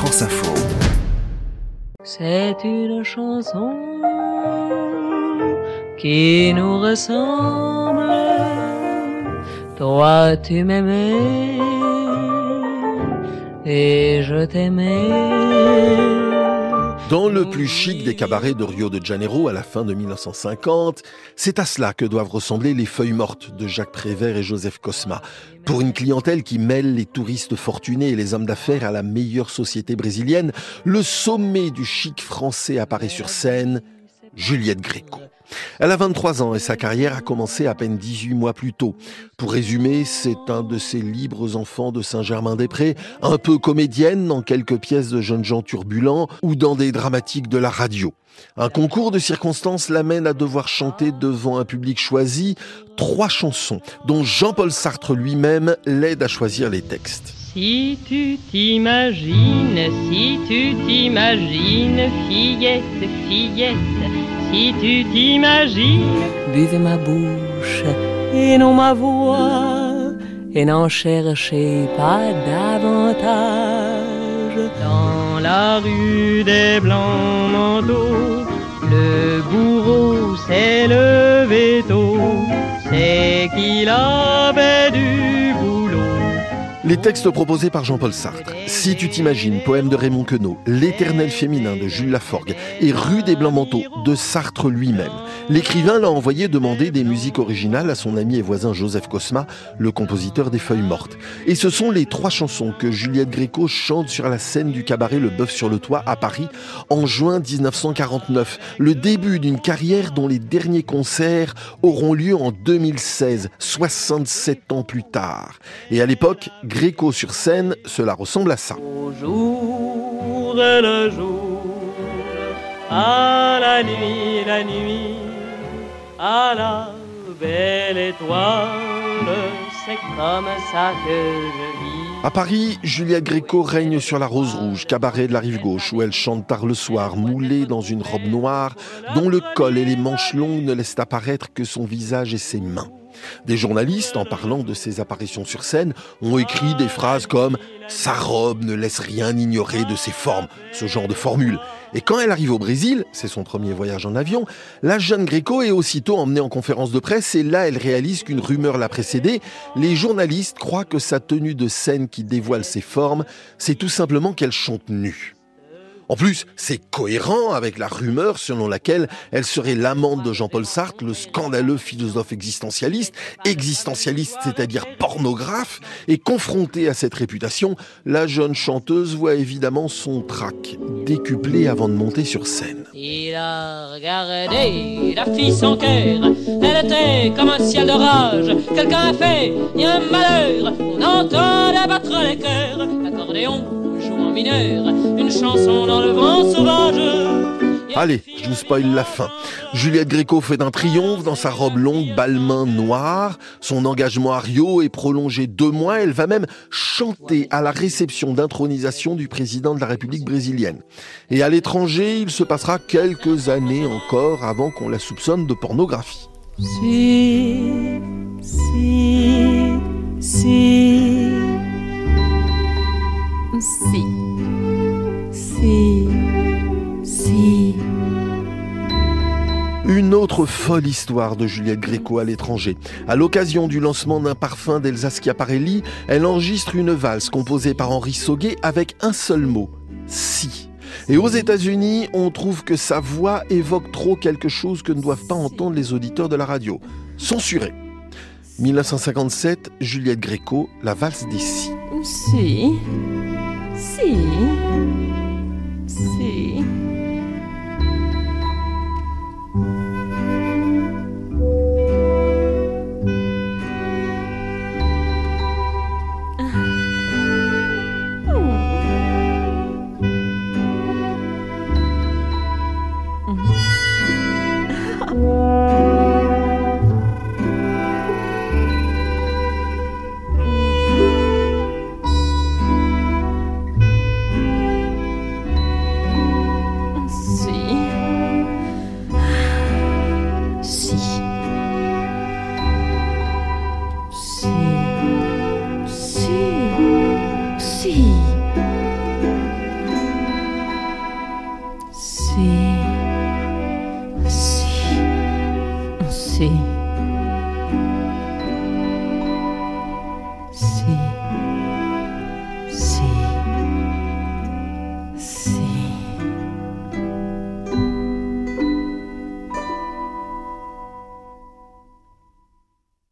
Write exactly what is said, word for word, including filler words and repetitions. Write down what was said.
France Info. C'est une chanson qui nous ressemble. Toi tu m'aimais et je t'aimais. Dans le plus chic des cabarets de Rio de Janeiro à la fin de dix-neuf cent cinquante, c'est à cela que doivent ressembler les Feuilles mortes de Jacques Prévert et Joseph Cosma. Pour une clientèle qui mêle les touristes fortunés et les hommes d'affaires à la meilleure société brésilienne, le sommet du chic français apparaît sur scène, Juliette Gréco. Elle a vingt-trois ans et sa carrière a commencé à peine dix-huit mois plus tôt. Pour résumer, c'est un de ces libres enfants de Saint-Germain-des-Prés, un peu comédienne dans quelques pièces de jeunes gens turbulents ou dans des dramatiques de la radio. Un concours de circonstances l'amène à devoir chanter devant un public choisi trois chansons dont Jean-Paul Sartre lui-même l'aide à choisir les textes. Si tu t'imagines, si tu t'imagines, fillette, fillette, si tu t'imagines, buvez ma bouche et non ma voix, et n'en cherchez pas davantage. Dans la rue des Blancs Manteaux, le bourreau s'est levé tôt, c'est qu'il avait du boulot. Les textes proposés par Jean-Paul Sartre, Si tu t'imagines, poème de Raymond Queneau, L'éternel féminin de Jules Laforgue et Rue des Blancs-Manteaux de Sartre lui-même. L'écrivain l'a envoyé demander des musiques originales à son ami et voisin Joseph Cosma, le compositeur des Feuilles mortes. Et ce sont les trois chansons que Juliette Gréco chante sur la scène du cabaret Le Bœuf sur le Toit à Paris en juin dix-neuf cent quarante-neuf. Le début d'une carrière dont les derniers concerts auront lieu en deux mille seize, soixante-sept ans plus tard. Et à l'époque, Gréco sur scène, cela ressemble à ça. Au jour et le jour, à la nuit, la nuit, à la belle étoile, c'est comme ça que je vis. À Paris, Juliette Gréco règne sur la Rose Rouge, cabaret de la Rive-Gauche, où elle chante tard le soir, moulée dans une robe noire, dont le col et les manches longues ne laissent apparaître que son visage et ses mains. Des journalistes, en parlant de ses apparitions sur scène, ont écrit des phrases comme « Sa robe ne laisse rien ignorer de ses formes », ce genre de formule. Et quand elle arrive au Brésil, c'est son premier voyage en avion, la jeune Gréco est aussitôt emmenée en conférence de presse et là elle réalise qu'une rumeur l'a précédée. Les journalistes croient que sa tenue de scène qui dévoile ses formes, c'est tout simplement qu'elle chante nue. En plus, c'est cohérent avec la rumeur selon laquelle elle serait l'amante de Jean-Paul Sartre, le scandaleux philosophe existentialiste, existentialiste c'est-à-dire pornographe, et confrontée à cette réputation, la jeune chanteuse voit évidemment son trac décuplé avant de monter sur scène. Il a regardé la fille sans cœur, elle était comme un ciel d'orage, quelqu'un a fait, il y a un malheur, on entend battre les cœurs, l'accordéon joue en mineur, une chanson dans le vent sauvage. Allez, je vous spoil la fin. Juliette Gréco fait un triomphe dans sa robe longue balmain noire. Son engagement à Rio est prolongé deux mois. Elle va même chanter à la réception d'intronisation du président de la République brésilienne. Et à l'étranger, il se passera quelques années encore avant qu'on la soupçonne de pornographie. Si, si, si, si, si, si. Une autre folle histoire de Juliette Gréco à l'étranger. À l'occasion du lancement d'un parfum d'Elsa Schiaparelli, elle enregistre une valse composée par Henri Sauguet avec un seul mot, si. Et aux États-Unis, on trouve que sa voix évoque trop quelque chose que ne doivent pas entendre les auditeurs de la radio. Censuré. dix-neuf cent cinquante-sept, Juliette Gréco, la valse des si. Si, si, si. Si, si, si.